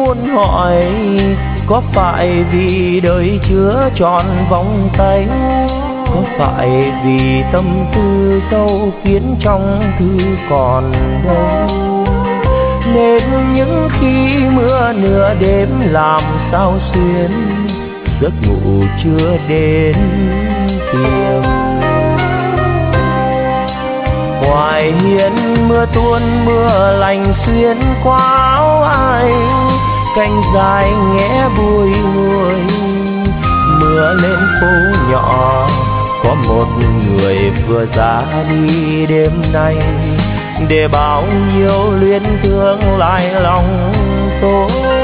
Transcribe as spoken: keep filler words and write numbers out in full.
muốn hỏi, có phải vì đời chưa tròn vòng tay, có phải vì tâm tư sâu kín trong thư còn đây, nên những khi mưa nửa đêm làm sao xuyên, giấc ngủ chưa đến kịp. Ngoài hiên mưa tuôn mưa lành xuyên qua áo ai, cánh dài nghe bùi ngùi. Mưa lên phố nhỏ có một người vừa ra đi đêm nay, để bao nhiêu luyến thương lại lòng tôi.